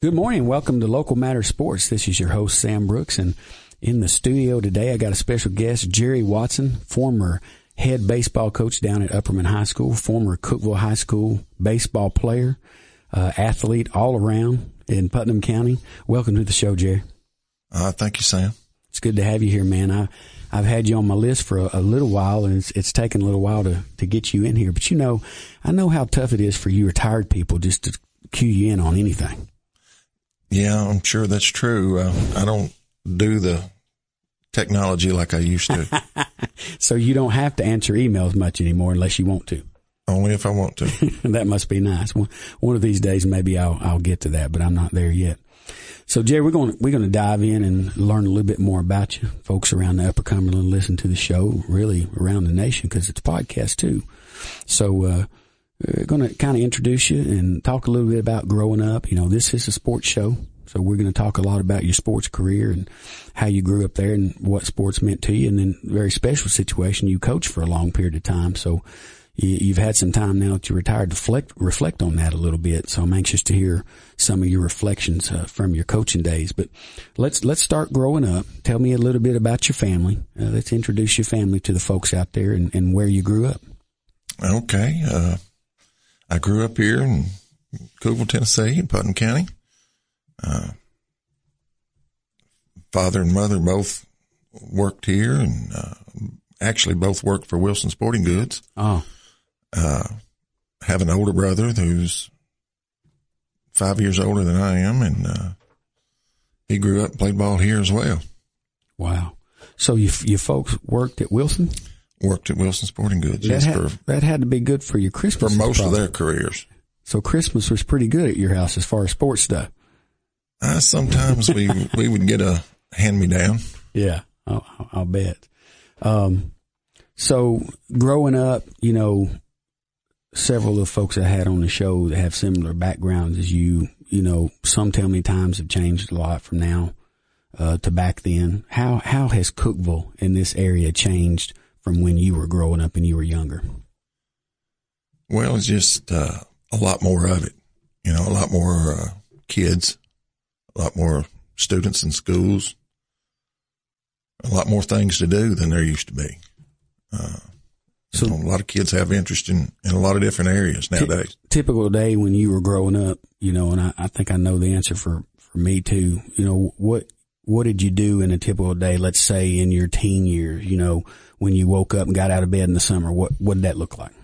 Good morning. Welcome to Local Matter Sports. This is your host, Sam Brooks, and in the studio today, I got a special guest, Jerry Watson, former head baseball coach down at Upperman High School, former Cookeville High School baseball player, athlete all around in Putnam County. Welcome to the show, Jerry. Thank you, Sam. It's good to have you here, man. I've had you on my list for a little while, and it's taken a little while to get you in here. But I know how tough it is for you retired people just to cue you in on anything. Yeah, I'm sure that's true. I don't do the technology like I used to. So you don't have to answer emails much anymore unless you want to. Only if I want to. That must be nice. One of these days, maybe I'll get to that, but I'm not there yet. So Jerry, we're going to dive in and learn a little bit more about you. Folks around the Upper Cumberland listen to the show, really around the nation, because it's a podcast too. So, we're going to kind of introduce you and talk a little bit about growing up. This is a sports show, so we're going to talk a lot about your sports career and how you grew up there and what sports meant to you. And then very special situation, you coached for a long period of time. So you've had some time now that you're retired to reflect on that a little bit. So I'm anxious to hear some of your reflections from your coaching days. But let's start growing up. Tell me a little bit about your family. Let's introduce your family to the folks out there and where you grew up. Okay. I grew up here in Cookeville, Tennessee, in Putnam County. Father and mother both worked here and actually both worked for Wilson Sporting Goods. Oh. Have an older brother who's 5 years older than I am, and he grew up and played ball here as well. Wow. So you folks worked at Wilson? Worked at Wilson Sporting Goods. That had to be good for your Christmas. For most of their careers. So Christmas was pretty good at your house as far as sports stuff. Sometimes we would get a hand-me-down. Yeah, I'll bet. So growing up, several of the folks I had on the show that have similar backgrounds as you, some tell me times have changed a lot from now to back then. How has Cookeville in this area changed from when you were growing up and you were younger? Well, it's just a lot more of it. A lot more kids, a lot more students in schools, a lot more things to do than there used to be. So a lot of kids have interest in a lot of different areas nowadays. Typical day when you were growing up, and I think I know the answer for me too. What did you do in a typical day? Let's say in your teen years, when you woke up and got out of bed in the summer, what did that look like?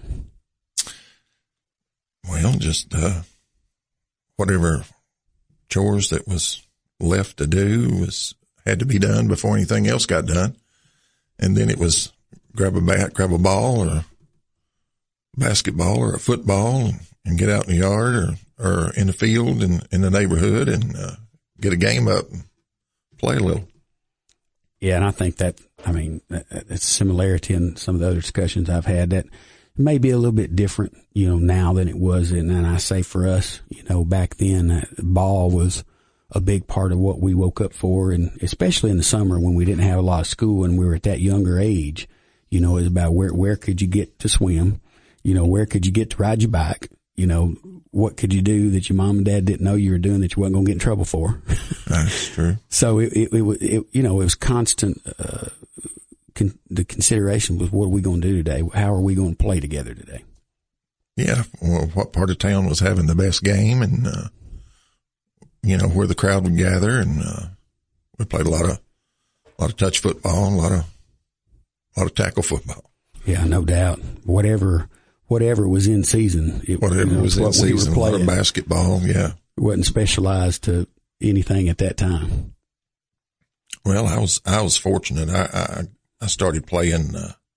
Well, just whatever chores that was left to do had to be done before anything else got done. And then it was grab a bat, grab a ball or a basketball or a football and get out in the yard or in the field and in the neighborhood and get a game up and play a little. Yeah, and I think that's a similarity in some of the other discussions I've had that may be a little bit different, now than it was. And I say for us, back then, ball was a big part of what we woke up for. And especially in the summer when we didn't have a lot of school and we were at that younger age, it was about where could you get to swim? Where could you get to ride your bike? What could you do that your mom and dad didn't know you were doing that you wasn't going to get in trouble for? That's true. So it was constant. The consideration was, what are we going to do today? How are we going to play together today? Yeah. Well, what part of town was having the best game and, where the crowd would gather. And, we played a lot of touch football, a lot of tackle football. Yeah, no doubt. Whatever was in season. Was in season. A lot of basketball. Yeah. It wasn't specialized to anything at that time. Well, I was fortunate. I started playing,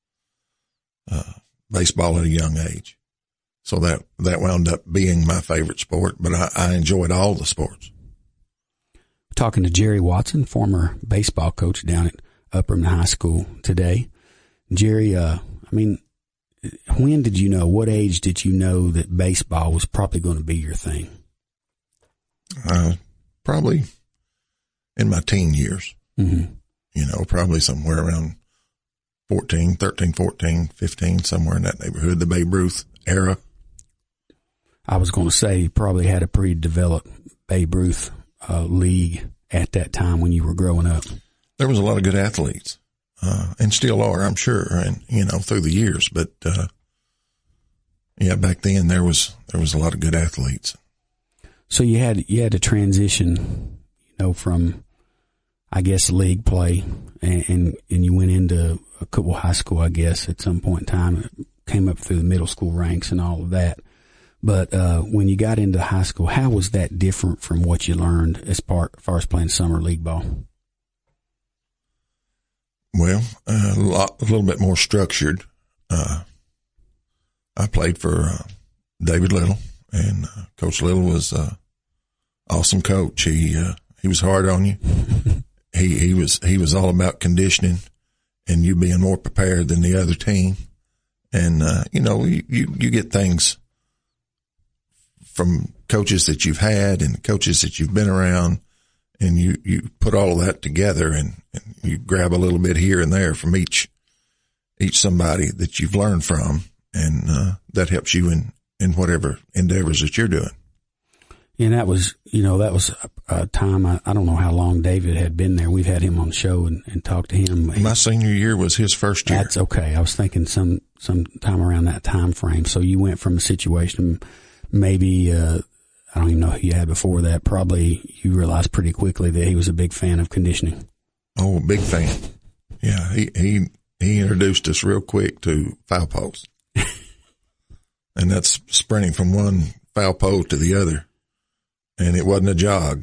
baseball at a young age. So that wound up being my favorite sport, but I enjoyed all the sports. Talking to Jerry Watson, former baseball coach down at Upperman High School today. Jerry, when did you know, what age did you know that baseball was probably going to be your thing? Probably in my teen years. Mm-hmm. Probably somewhere around 13, 14, 15, somewhere in that neighborhood, the Babe Ruth era. I was going to say you probably had a pretty developed Babe Ruth league at that time when you were growing up. There was a lot of good athletes, and still are, I'm sure, and through the years. But back then there was a lot of good athletes. So you had to transition, from, I guess, league play, and you went into Cookeville High School, I guess, at some point in time. Came up through the middle school ranks and all of that. But when you got into high school, how was that different from what you learned as far as playing summer league ball? Well, a little bit more structured. I played for David Little, and Coach Little was awesome coach. He was hard on you. He was all about conditioning and you being more prepared than the other team. And you get things from coaches that you've had and coaches that you've been around, and you put all of that together and you grab a little bit here and there from each somebody that you've learned from, and that helps you in whatever endeavors that you're doing. And that was a time, I don't know how long David had been there. We've had him on the show and talked to him. My senior year was his first year. That's okay. I was thinking some time around that time frame. So you went from a situation, maybe, I don't even know who you had before that. Probably you realized pretty quickly that he was a big fan of conditioning. Oh, big fan. Yeah. He introduced us real quick to foul poles. And that's sprinting from one foul pole to the other. And it wasn't a jog.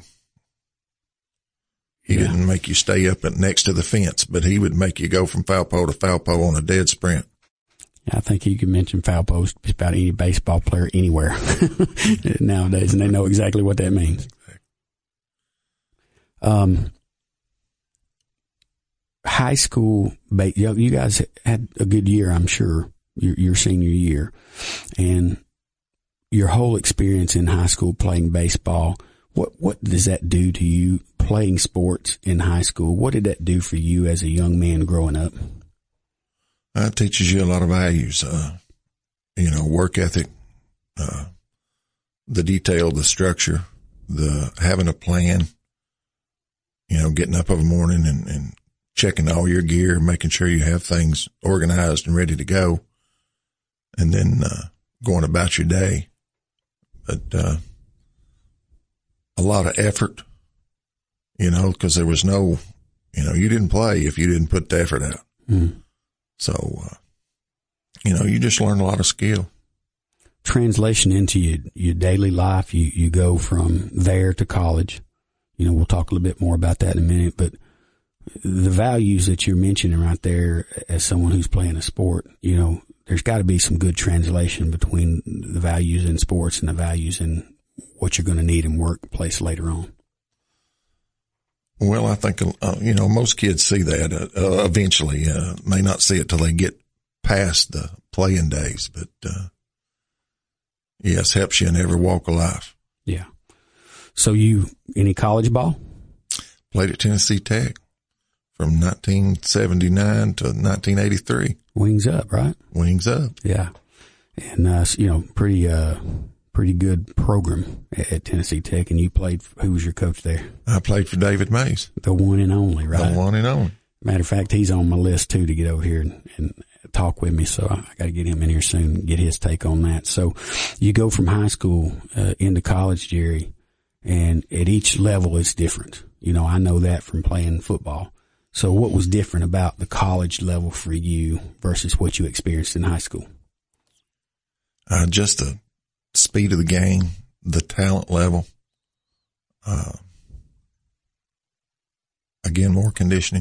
He didn't make you stay up next to the fence, but he would make you go from foul pole to foul pole on a dead sprint. I think you can mention foul post just about any baseball player anywhere nowadays, and they know exactly what that means. High school, you guys had a good year, I'm sure, your senior year, and your whole experience in high school playing baseball. What does that do to you playing sports in high school? What did that do for you as a young man growing up? It teaches you a lot of values, work ethic, the detail, the structure, the having a plan, getting up every morning and checking all your gear, making sure you have things organized and ready to go, and then going about your day. But a lot of effort, because there was no, you didn't play if you didn't put the effort out. Mm. So, you just learn a lot of skill. Translation into your daily life, you go from there to college. We'll talk a little bit more about that in a minute, but the values that you're mentioning right there as someone who's playing a sport, there's got to be some good translation between the values in sports and the values in what you're going to need in workplace later on. Well, I think, most kids see that eventually. May not see it till they get past the playing days, but yes, helps you in every walk of life. Yeah. So any college ball? Played at Tennessee Tech from 1979 to 1983. Wings up, right? Wings up. Yeah. And, pretty good program at Tennessee Tech. And you played, who was your coach there? I played for David Mays. The one and only, right? The one and only. Matter of fact, he's on my list too to get over here and talk with me. So I got to get him in here soon and get his take on that. So you go from high school into college, Jerry, and at each level it's different. I know that from playing football. So what was different about the college level for you versus what you experienced in high school? Just the speed of the game, the talent level. Again, more conditioning.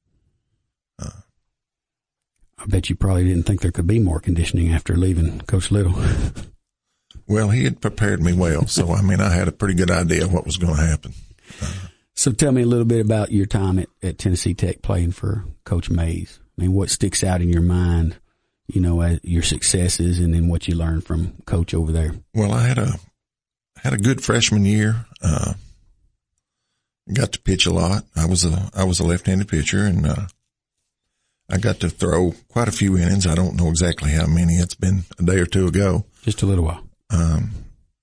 I bet you probably didn't think there could be more conditioning after leaving Coach Little. Well, he had prepared me well. So, I had a pretty good idea of what was going to happen. So tell me a little bit about your time at Tennessee Tech playing for Coach Mays. What sticks out in your mind, as your successes and then what you learned from Coach over there? Well, I had a good freshman year. Got to pitch a lot. I was a left-handed pitcher, and I got to throw quite a few innings. I don't know exactly how many. It's been a day or two ago. Just a little while.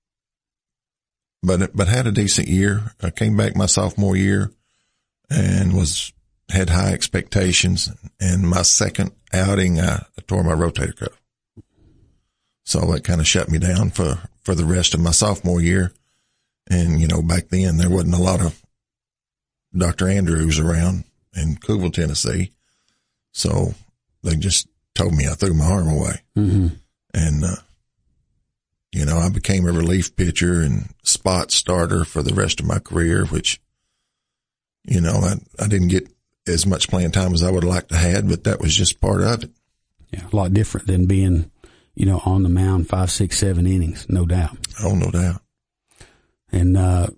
but had a decent year. I came back my sophomore year and had high expectations. And my second outing, I tore my rotator cuff. So that kind of shut me down for the rest of my sophomore year. And, back then there wasn't a lot of Dr. Andrews around in Cookeville, Tennessee. So they just told me I threw my arm away. Mm-hmm. And, I became a relief pitcher and spot starter for the rest of my career, which, I didn't get as much playing time as I would have liked to have, but that was just part of it. Yeah. A lot different than being, on the mound 5, 6, 7 innings, no doubt. Oh, no doubt. And,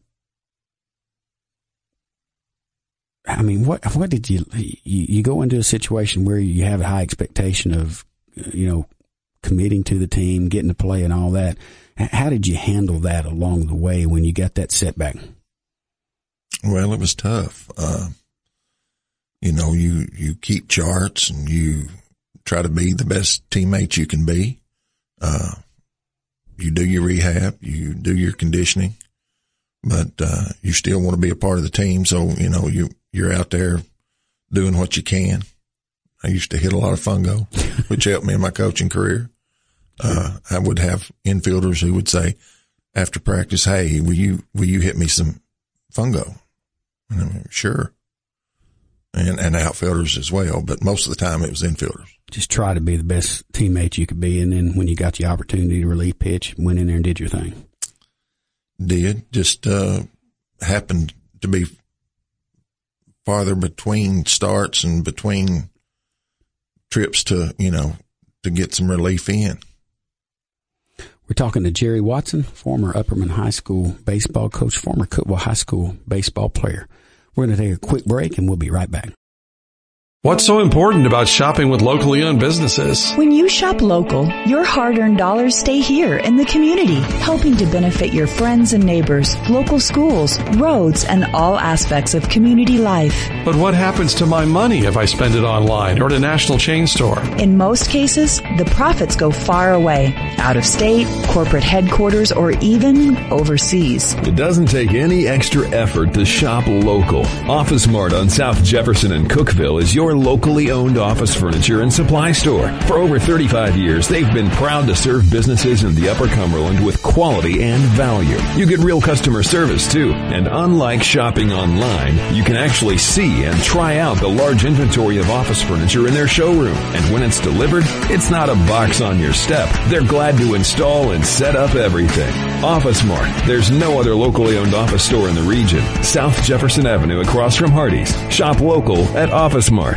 what did you go into a situation where you have a high expectation of, committing to the team, getting to play and all that. How did you handle that along the way when you got that setback? Well, it was tough. You keep charts and you try to be the best teammate you can be. You do your rehab, you do your conditioning, but, you still want to be a part of the team. So, you're out there doing what you can. I used to hit a lot of fungo, which helped me in my coaching career. I would have infielders who would say after practice, "Hey, will you hit me some fungo?" And I mean, sure. And outfielders as well, but most of the time it was infielders. Just try to be the best teammate you could be, and then when you got the opportunity to relief pitch, went in there and did your thing. Just happened to be farther between starts and between trips to get some relief in. We're talking to Jerry Watson, former Upperman High School baseball coach, former Cookeville High School baseball player. We're going to take a quick break and we'll be right back. What's so important about shopping with locally owned businesses? When you shop local, your hard-earned dollars stay here in the community, helping to benefit your friends and neighbors, local schools, roads, and all aspects of community life. But what happens to my money if I spend it online or at a national chain store? In most cases, the profits go far away, out of state, corporate headquarters, or even overseas. It doesn't take any extra effort to shop local. Office Mart on South Jefferson and Cookeville is your locally owned office furniture and supply store. For over 35 years, they've been proud to serve businesses in the Upper Cumberland with quality and value. You get real customer service too, and unlike shopping online, you can actually see and try out the large inventory of office furniture in their showroom. And when it's delivered, it's not a box on your step. They're glad to install and set up everything. Office Mart. There's no other locally owned office store in the region. South Jefferson Avenue across from Hardee's. Shop local at Office Mart.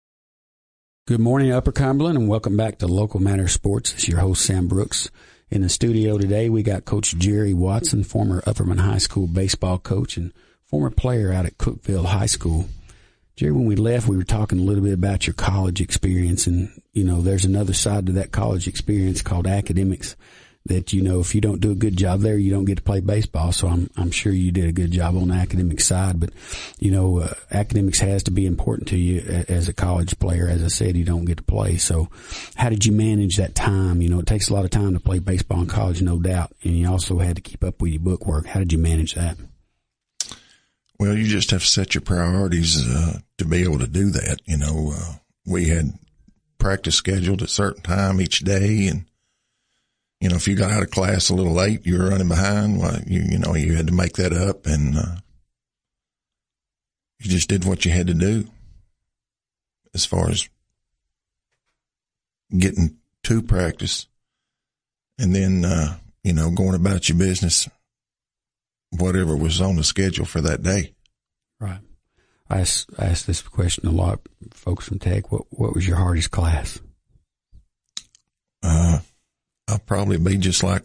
Good morning, Upper Cumberland, and welcome back to Local Matter Sports. It's your host, Sam Brooks. In the studio today, we got Coach Jerry Watson, former Upperman High School baseball coach and former player out at Cookeville High School. Jerry, when we left, we were talking a little bit about your college experience, and, there's another side to that college experience called academics that, if you don't do a good job there, you don't get to play baseball. So I'm sure you did a good job on the academic side, but, academics has to be important to you as a college player. As I said, you don't get to play. So how did you manage that time? It takes a lot of time to play baseball in college, no doubt. And you also had to keep up with your book work. How did you manage that? Well, you just have to set your priorities, to be able to do that. We had practice scheduled at a certain time each day, and, if you got out of class a little late, you were running behind. Well, you had to make that up, and you just did what you had to do as far as getting to practice, and then going about your business, whatever was on the schedule for that day. Right. I asked this question a lot, folks from Tech. What was your hardest class? I'll probably be just like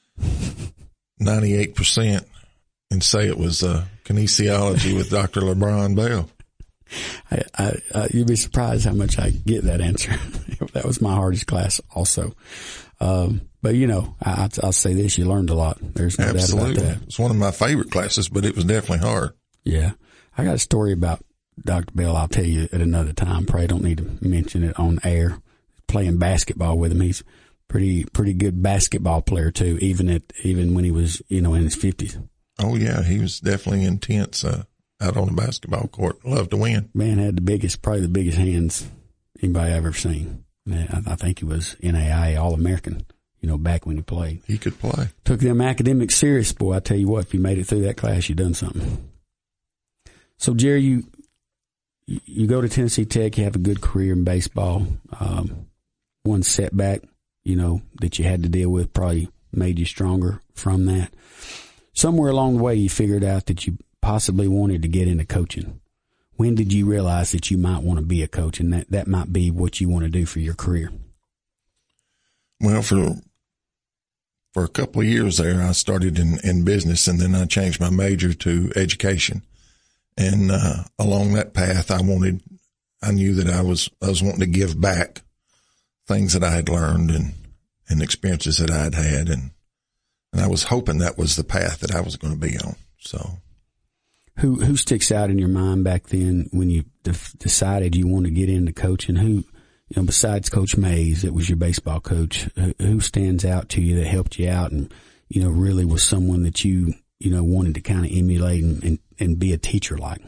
98% and say it was kinesiology with Dr. LeBron Bell. You'd be surprised how much I get that answer. That was my hardest class also. But I'll say this, you learned a lot. There's no doubt about that. It's one of my favorite classes, but it was definitely hard. Yeah. I got a story about Dr. Bell I'll tell you at another time. Probably don't need to mention it on air. Playing basketball with him. He's pretty good basketball player too, even when he was, in his 50s. Oh yeah, he was definitely intense out on the basketball court. Loved to win. Man had probably the biggest hands anybody I've ever seen. I think he was NAIA All-American, back when he played. He could play. Took them academics serious, boy. I tell you what, if you made it through that class, you done something. So, Jerry, you go to Tennessee Tech, you have a good career in baseball. One setback, that you had to deal with probably made you stronger from that. Somewhere along the way, you figured out that you possibly wanted to get into coaching. When did you realize that you might want to be a coach and that might be what you want to do for your career? Well, for a couple of years there, I started in business, and then I changed my major to education. And along that path, I knew that I was wanting to give back things that I had learned and experiences that I had had, and I was hoping that was the path that I was going to be on. So, who sticks out in your mind back then when you decided you want to get into coaching? Who, besides Coach Mays, that was your baseball coach, who stands out to you that helped you out and really was someone that you wanted to kind of emulate and be a teacher like?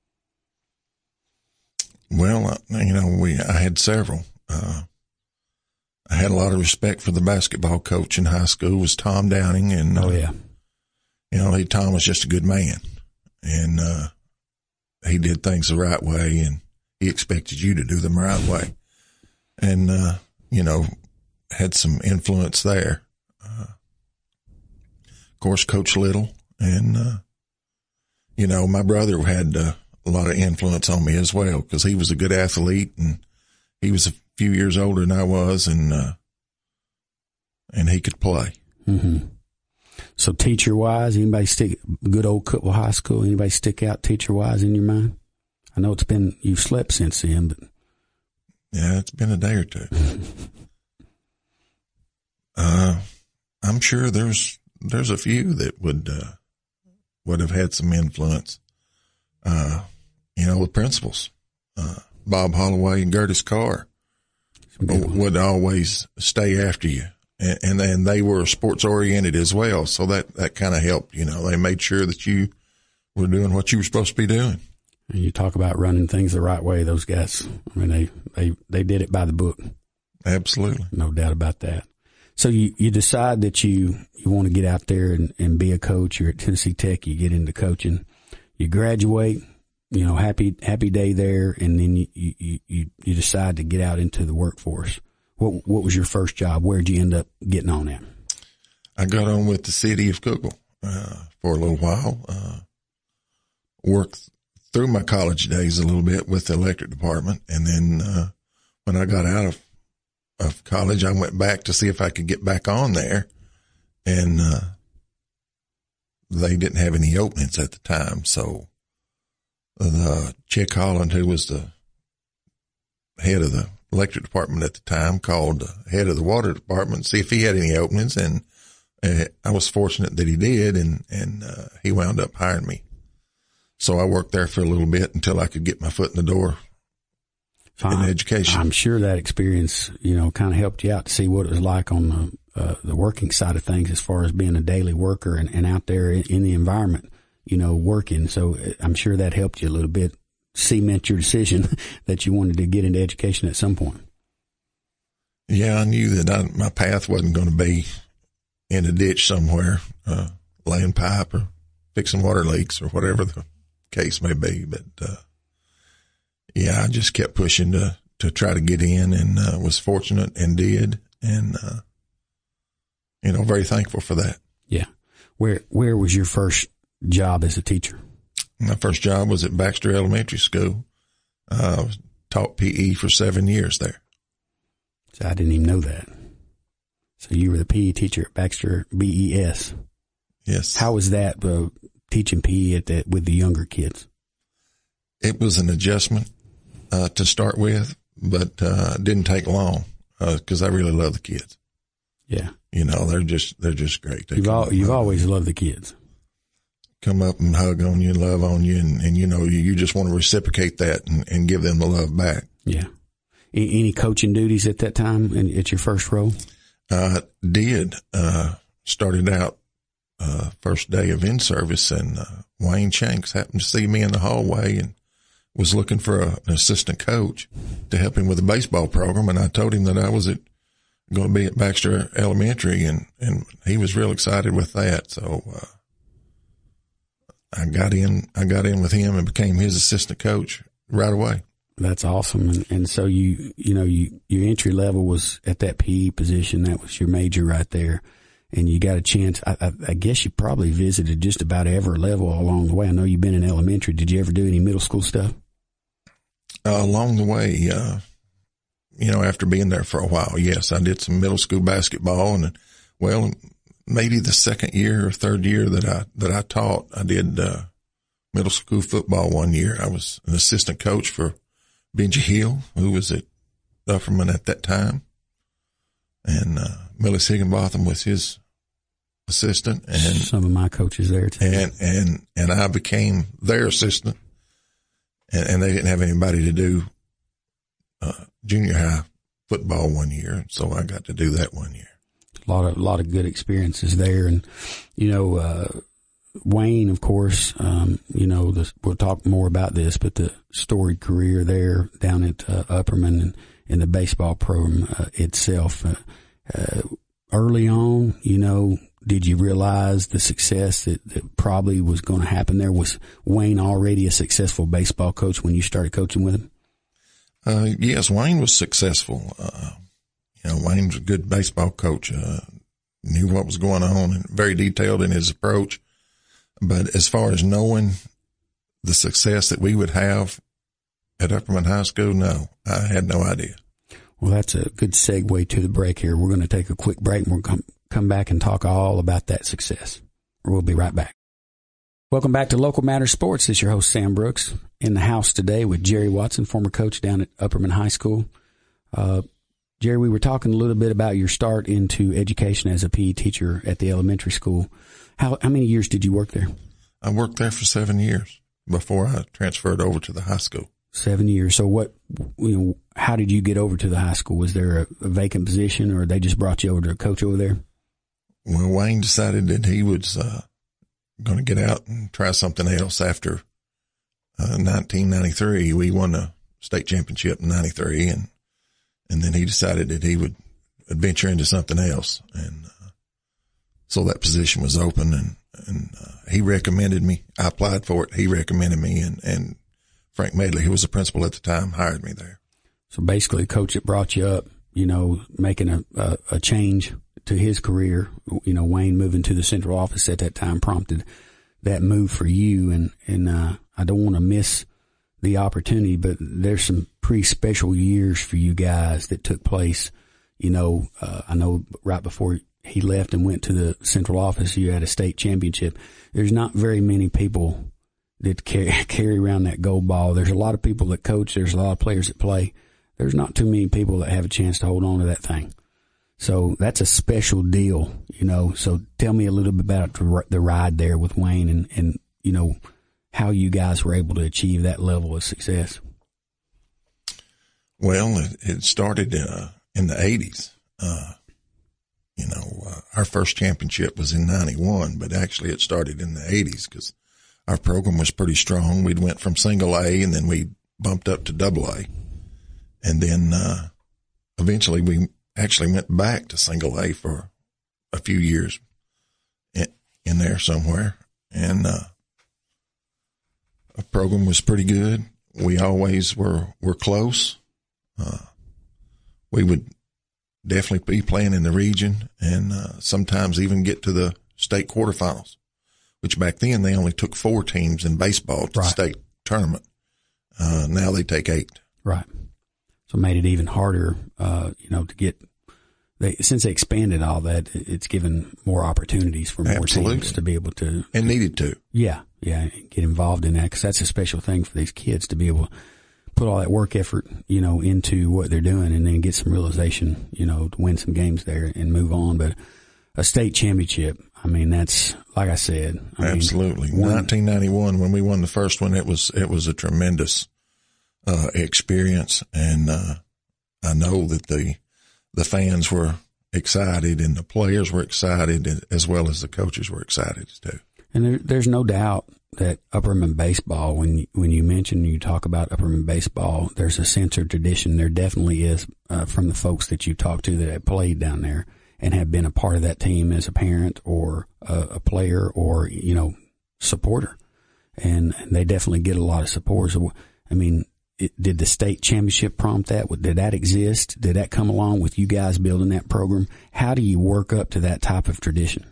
Well, I had several. I had a lot of respect for the basketball coach in high school, was Tom Downing. And, Tom was just a good man, and, he did things the right way, and he expected you to do them the right way. And, had some influence there. Of course, Coach Little, and, my brother had a lot of influence on me as well, because he was a good athlete, and he was a few years older than I was, and he could play. Mm-hmm. So teacher-wise, good old Cookeville High School, anybody stick out teacher-wise in your mind? I know you've slept since then, but. Yeah, it's been a day or two. I'm sure there's a few that would have had some influence. The principals, Bob Holloway and Gertis Carr would always stay after you. And then they were sports oriented as well. So that kind of helped, they made sure that you were doing what you were supposed to be doing. And you talk about running things the right way. Those guys, I mean, they did it by the book. Absolutely. No doubt about that. So you decide that you want to get out there and be a coach. You're at Tennessee Tech. You get into coaching, you graduate, happy day there. And then you decide to get out into the workforce. What was your first job? Where'd you end up getting on at? I got on with the city of Cookeville, for a little while, worked through my college days a little bit with the electric department. And then, when I got out of college, I went back to see if I could get back on there, and, they didn't have any openings at the time. So Chick Holland, who was the head of the electric department at the time, called the head of the water department to see if he had any openings. And I was fortunate that he did, and he wound up hiring me. So I worked there for a little bit until I could get my foot in the door in education. I'm sure that experience, kind of helped you out to see what it was like on the working side of things as far as being a daily worker and out there in the environment, working. So I'm sure that helped you a little bit cement your decision that you wanted to get into education at some point. Yeah, I knew that my path wasn't going to be in a ditch somewhere, laying pipe or fixing water leaks or whatever the case may be. But, I just kept pushing to try to get in, and, was fortunate and did. And, very thankful for that. Yeah. Where was your first job as a teacher? My first job was at Baxter Elementary School. Taught PE for 7 years there. So I didn't even know that. So you were the PE teacher at Baxter BES. Yes. How was that teaching PE with the younger kids? It was an adjustment to start with, but it didn't take long because I really love the kids. Yeah. They're just great. You've always loved the kids. Come up and hug on you and love on you, and you just want to reciprocate that and give them the love back. Yeah. Any coaching duties at that time at your first role? Started out first day of in-service, and Wayne Shanks happened to see me in the hallway and was looking for an assistant coach to help him with the baseball program. And I told him that I was going to be at Baxter Elementary, and he was real excited with that. So I got in with him and became his assistant coach right away. That's awesome. And so your entry level was at that PE position. That was your major right there. And you got a chance. I guess you probably visited just about every level along the way. I know you've been in elementary. Did you ever do any middle school stuff? Along the way, after being there for a while, yes, I did some middle school basketball, and maybe the second year or third year that I taught, I did middle school football one year. I was an assistant coach for Benji Hill, who was at Upperman at that time, and Millis Higginbotham was his assistant, and some of my coaches there too. And I became their assistant. And they didn't have anybody to do junior high football one year, so I got to do that one year. A lot of good experiences there, and Wayne, of course, we'll talk more about this, but the storied career there down at Upperman and in the baseball program itself. Early on, did you realize the success that probably was going to happen there? Was Wayne already a successful baseball coach when you started coaching with him? Yes, Wayne was successful. Wayne was a good baseball coach, knew what was going on and very detailed in his approach. But as far as knowing the success that we would have at Upperman High School, no, I had no idea. Well, that's a good segue to the break here. We're going to take a quick break, and we'll come back and talk all about that success. We'll be right back. Welcome back to Local Matters Sports. This is your host, Sam Brooks, in the house today with Jerry Watson, former coach down at Upperman High School. Jerry, we were talking a little bit about your start into education as a PE teacher at the elementary school. How many years did you work there? I worked there for 7 years before I transferred over to the high school. 7 years. So how did you get over to the high school? Was there a vacant position, or they just brought you over to coach over there? Well, Wayne decided that he was going to get out and try something else after 1993. We won the state championship in 93, and then he decided that he would venture into something else. And so that position was open, and he recommended me. I applied for it. He recommended me, and Frank Medley, who was the principal at the time, hired me there. So basically, coach that brought you up, making a change to his career, Wayne moving to the central office at that time prompted that move for you. And I don't want to miss the opportunity, but there's some pretty special years for you guys that took place. I know right before he left and went to the central office, you had a state championship. There's not very many people that carry around that gold ball. There's a lot of people that coach. There's a lot of players that play. There's not too many people that have a chance to hold on to that thing. So that's a special deal, So tell me a little bit about the ride there with Wayne and how you guys were able to achieve that level of success. Well, it started in the 80s. Our first championship was in 91, but actually it started in the 80s because our program was pretty strong. We'd went from single A, and then we bumped up to double A. And then eventually we actually went back to single A for a few years in there somewhere. And our program was pretty good. We always were close. We would definitely be playing in the region and sometimes even get to the state quarterfinals, which back then they only took 4 teams in baseball to the state tournament. Now they take 8. Right. So it made it even harder, to get, since they expanded all that, it's given more opportunities for more teams to be able to. And needed to. Yeah. Get involved in that, because that's a special thing for these kids to be able to put all that work effort, into what they're doing and then get some realization, to win some games there and move on. But a state championship, that's, like I said. Absolutely. 1991, when we won the first one, it was a tremendous experience. And I know that the fans were excited, and the players were excited, as well as the coaches were excited too. And there's no doubt that Upperman baseball, when you talk about Upperman baseball, there's a sense of tradition. There definitely is, from the folks that you talk to that have played down there and have been a part of that team as a parent or a player or, supporter. And they definitely get a lot of support. So, I mean, did the state championship prompt that? Did that exist? Did that come along with you guys building that program? How do you work up to that type of tradition?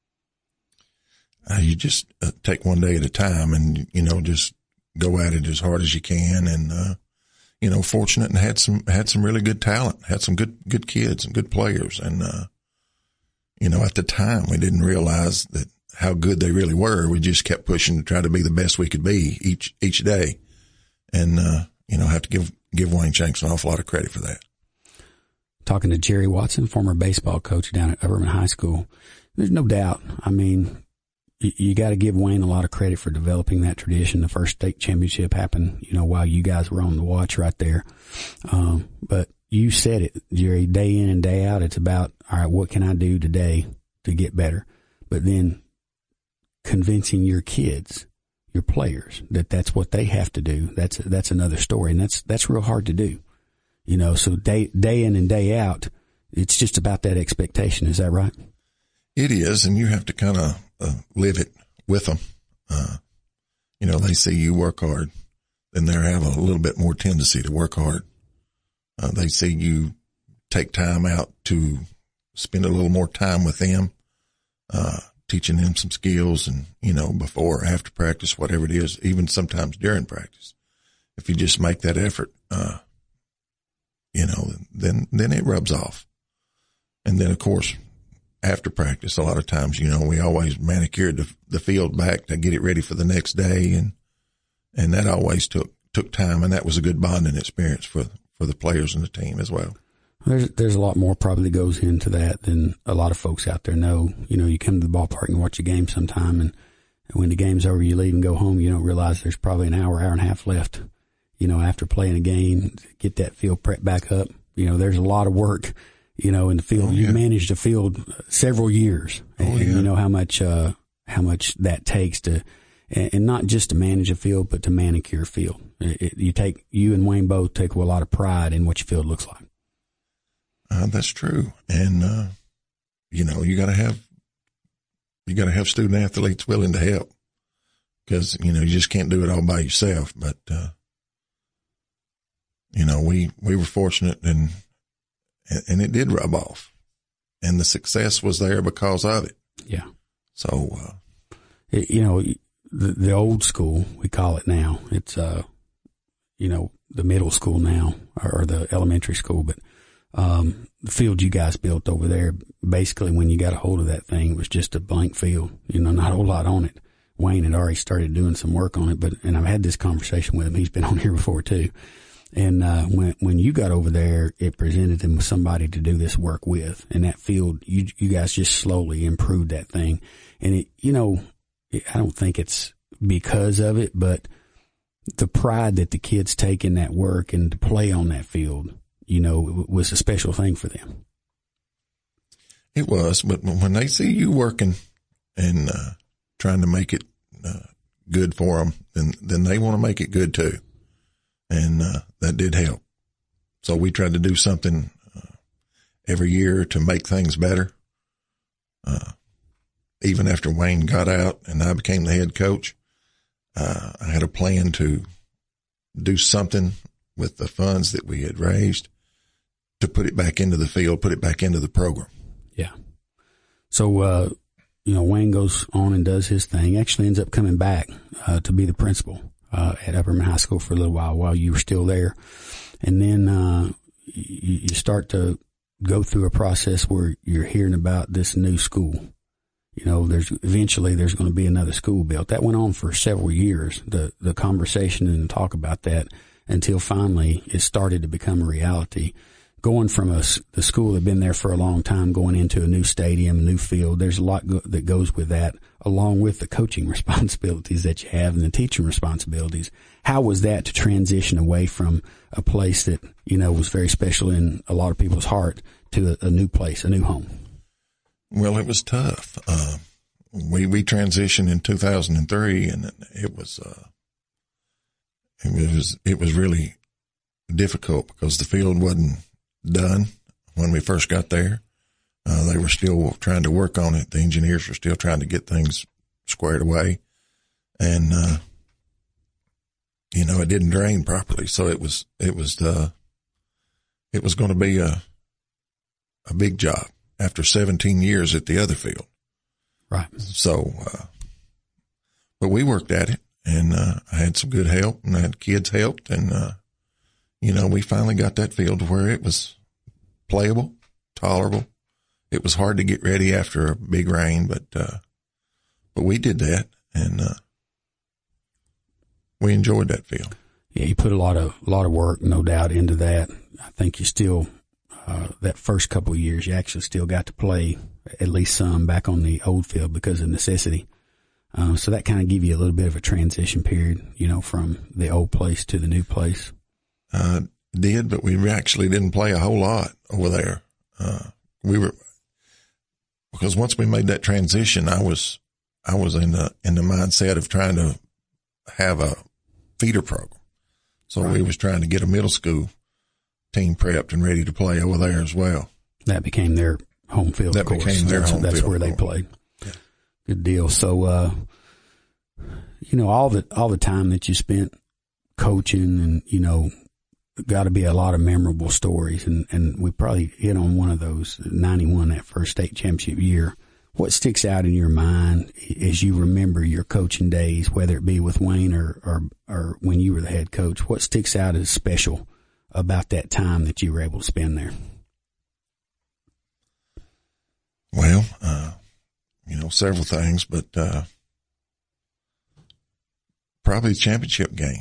You just take one day at a time and, just go at it as hard as you can. And, fortunate and had some really good talent, had some good kids and good players. And, at the time we didn't realize that how good they really were. We just kept pushing to try to be the best we could be each day. And, have to give Wayne Shanks an awful lot of credit for that. Talking to Jerry Watson, former baseball coach down at Upperman High School. There's no doubt. I mean, you got to give Wayne a lot of credit for developing that tradition. The first state championship happened, while you guys were on the watch right there. But you said it, Jerry, day in and day out. It's about, all right, what can I do today to get better? But then convincing your kids, your players, that's what they have to do. That's another story. And that's real hard to do. So day in and day out, it's just about that expectation. Is that right? It is. And you have to kind of live it with them. They see you work hard, then they have a little bit more tendency to work hard. They see you take time out to spend a little more time with them, teaching them some skills and, before or after practice, whatever it is, even sometimes during practice. If you just make that effort, then it rubs off. And then of course, after practice, a lot of times, we always manicured the field back to get it ready for the next day. And that always took time. And that was a good bonding experience for the players and the team as well. There's a lot more probably goes into that than a lot of folks out there know. You come to the ballpark and watch a game sometime, and when the game's over, you leave and go home. You don't realize there's probably an hour and a half left, after playing a game, get that field prepped back up. There's a lot of work, in the field. You managed a field several years, and you know how much that takes to, and not just to manage a field, but to manicure a field. You and Wayne both take a lot of pride in what your field looks like. That's true. And, you gotta have student athletes willing to help, because, you just can't do it all by yourself. But, we were fortunate and it did rub off, and the success was there because of it. Yeah. So, the old school, we call it now. It's, the middle school now, or the elementary school, but, the field you guys built over there, basically when you got a hold of that thing, it was just a blank field, not a whole lot on it. Wayne had already started doing some work on it, and I've had this conversation with him. He's been on here before too. And, when you got over there, it presented him with somebody to do this work with, and that field, you guys just slowly improved that thing. And I don't think it's because of it, but the pride that the kids take in that work and to play on that field, was a special thing for them. It was, but when they see you working and trying to make it good for them, then they want to make it good too, and that did help. So we tried to do something every year to make things better. Even after Wayne got out and I became the head coach, I had a plan to do something with the funds that we had raised to put it back into the field, put it back into the program. Yeah. So, Wayne goes on and does his thing, actually ends up coming back, to be the principal, at Upperman High School for a little while you were still there. And then, you start to go through a process where you're hearing about this new school. There's going to be another school built. That went on for several years, the conversation and talk about that, until finally it started to become a reality. Going from the school that had been there for a long time, going into a new stadium, a new field, there's a lot that goes with that, along with the coaching responsibilities that you have and the teaching responsibilities. How was that to transition away from a place that, was very special in a lot of people's heart to a new place, a new home? Well, it was tough. We transitioned in 2003, and it was really difficult because the field wasn't done when we first got there. They were still trying to work on it. The engineers were still trying to get things squared away, and it didn't drain properly. So it was going to be a big job after 17 years at the other field. Right. So, but we worked at it, and I had some good help, and I had kids helped, and we finally got that field to where it was playable, tolerable. It was hard to get ready after a big rain, but we did that, and we enjoyed that field. Yeah, you put a lot of work, no doubt, into that. I think you still, that first couple of years, you actually still got to play at least some back on the old field because of necessity. So that kind of give you a little bit of a transition period, from the old place to the new place. Did, but we actually didn't play a whole lot over there. Because once we made that transition, I was in the mindset of trying to have a feeder program. So right. We was trying to get a middle school team prepped and ready to play over there as well. That became their home field. That became their home field. That's where they played. Yeah. Good deal. So, all the time that you spent coaching and, got to be a lot of memorable stories. And we probably hit on one of those, 91, that first state championship year. What sticks out in your mind as you remember your coaching days, whether it be with Wayne or when you were the head coach? What sticks out as special about that time that you were able to spend there? Well, several things, but probably the championship game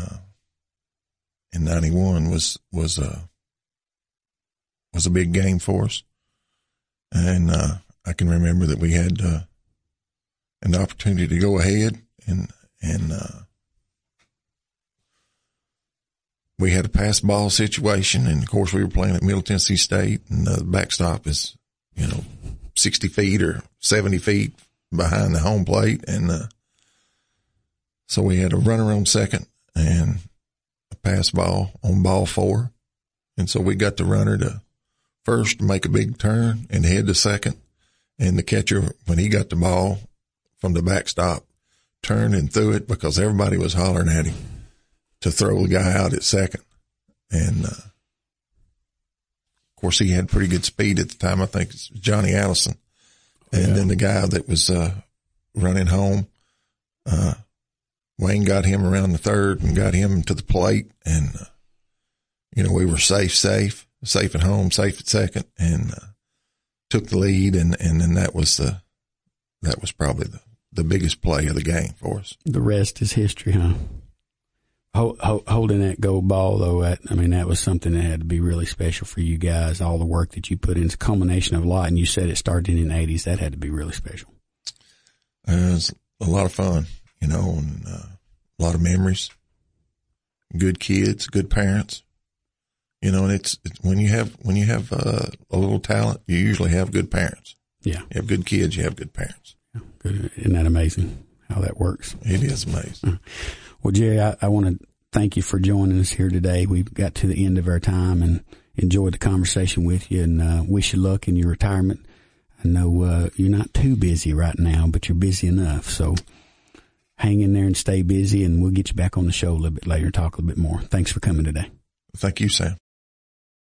in 91 was a big game for us, and I can remember that we had an opportunity to go ahead, and we had a pass ball situation, and of course we were playing at Middle Tennessee State, and the backstop is 60 feet or 70 feet behind the home plate. And so we had a runner on second and a pass ball on ball 4. And so we got the runner to first make a big turn and head to second. And the catcher, when he got the ball from the backstop, turned and threw it because everybody was hollering at him to throw the guy out at second. And, of course, he had pretty good speed at the time. I think it's Johnny Allison. And then the guy that was running home, Wayne got him around the third and got him to the plate. And, we were safe at home, safe at second, and took the lead. And then that was probably the biggest play of the game for us. The rest is history, huh? Holding that gold ball, though, that was something that had to be really special for you guys. All the work that you put in, it's a culmination of a lot. And you said it started in the 80s. That had to be really special. It was a lot of fun, and a lot of memories. Good kids, good parents, and it's when you have a little talent, you usually have good parents. Yeah, you have good kids, you have good parents. Yeah, good. Isn't that amazing how that works? It is amazing. Well, Jerry, I want to thank you for joining us here today. We've got to the end of our time and enjoyed the conversation with you, and wish you luck in your retirement. I know you're not too busy right now, but you're busy enough. So hang in there and stay busy, and we'll get you back on the show a little bit later and talk a little bit more. Thanks for coming today. Thank you, Sam.